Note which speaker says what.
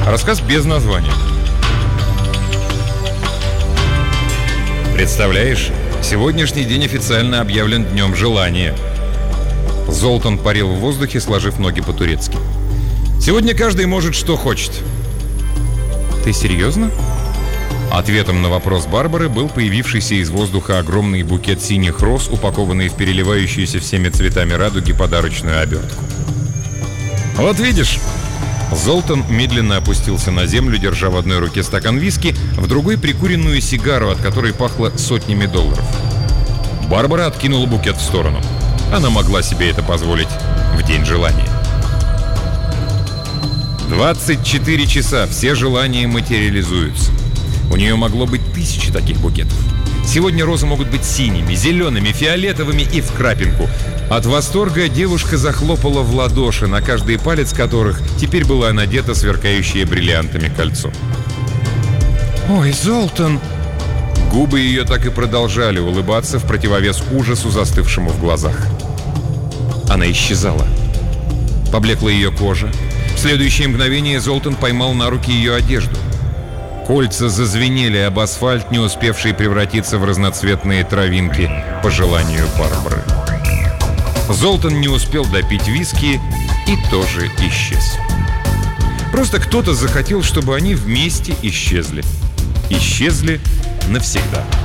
Speaker 1: Рассказ без названия. Представляешь, сегодняшний день официально объявлен Днем желания. Золтан парил в воздухе, сложив ноги по-турецки. Сегодня каждый может, что хочет. Ты серьезно? Ответом на вопрос Барбары был появившийся из воздуха огромный букет синих роз, упакованный в переливающуюся всеми цветами радуги подарочную обертку. Вот видишь. Золтан медленно опустился на землю, держа в одной руке стакан виски, в другой прикуренную сигару, от которой пахло сотнями долларов. Барбара откинула букет в сторону. Она могла себе это позволить в день желания. 24 часа, все желания материализуются. У нее могло быть 1000 таких букетов. Сегодня розы могут быть синими, зелеными, фиолетовыми и в крапинку. От восторга девушка захлопала в ладоши, на каждый палец которых теперь было надето сверкающее бриллиантами кольцо. «Ой, Золтан!» Губы ее так и продолжали улыбаться в противовес ужасу, застывшему в глазах. Она исчезала. Поблекла ее кожа. В следующее мгновение Золтан поймал на руки ее одежду. Кольца зазвенели об асфальт, не успевший превратиться в разноцветные травинки по желанию Барбары. Золтан не успел допить виски и тоже исчез. Просто кто-то захотел, чтобы они вместе исчезли. Исчезли навсегда.